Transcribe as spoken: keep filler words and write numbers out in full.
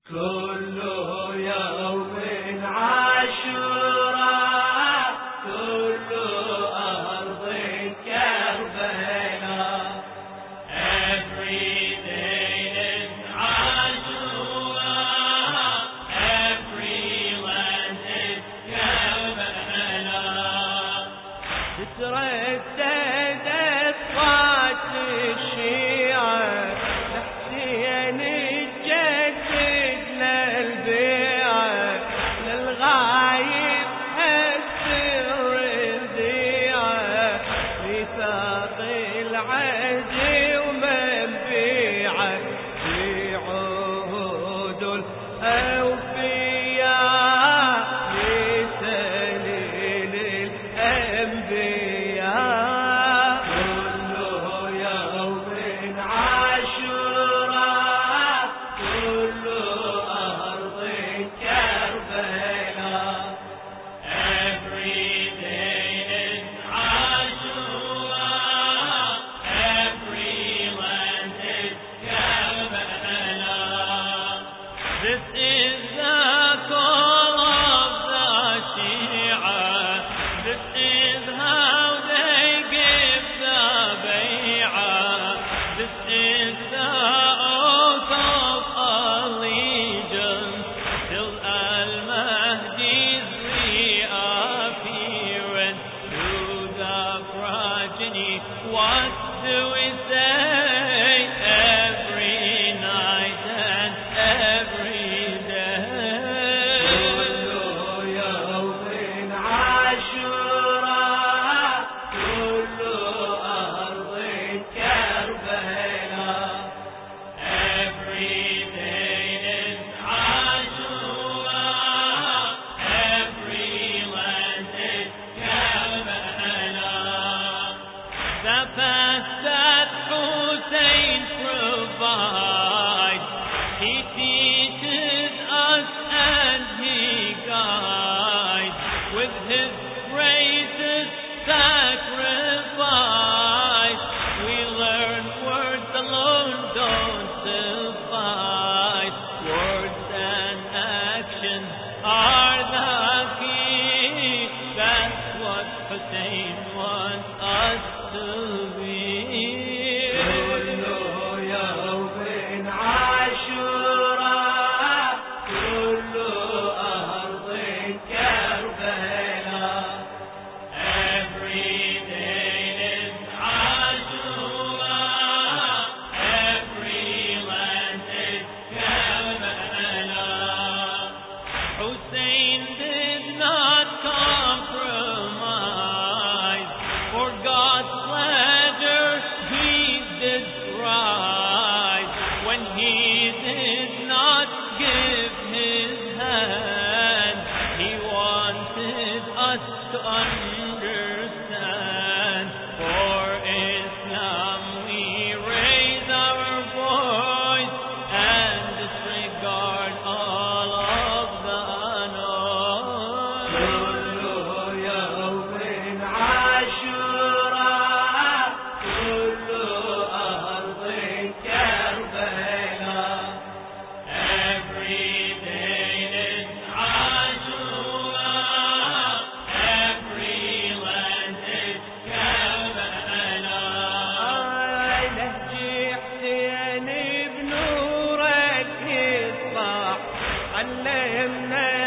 كل يوم عاشوراء كل أرض كربلاء. Every day is عاشوراء, every land is كربلاء. تتردد أصوات الشيعة لحسين الجدد للبيعة للغايب السر الذيعة ميثاق العهد ومنبيعة في عهود الأوفياء لسليل الأنبياء. كل يوم عاشوراء كل أرض كربلاء. Every day is عاشوراء, every land is كربلاء. This is the call of the Shia. This is how they give the bay'ah. This is the oath of allegiance till Al-Mahdi's reappearance. To the progeny, what do we say every night and every day? كل يوم عاشوراء كل أرض كربلاء. Every day is عاشوراء, every land is كربلاء. The path that Hussein provides, he teaches us and he guides with his greatest sacrifice. We learn words alone don't suffice. Words and actions are the key. That's what Hussein wants us to be. كل يوم عاشوراء كل أرض كربلاء. Every day is عاشوراء, every land is كربلاء. Hussein did not compromise for God's pleasure. He did strive when he did not give his hand. He wanted us to understand. For Islam we raise our voice and disregard all of the noise. كل يوم عاشوراء كل أرض كربلاء. Every day is عاشوراء, every land is كربلاء. نهجي حسين بنورك يصبح علمنا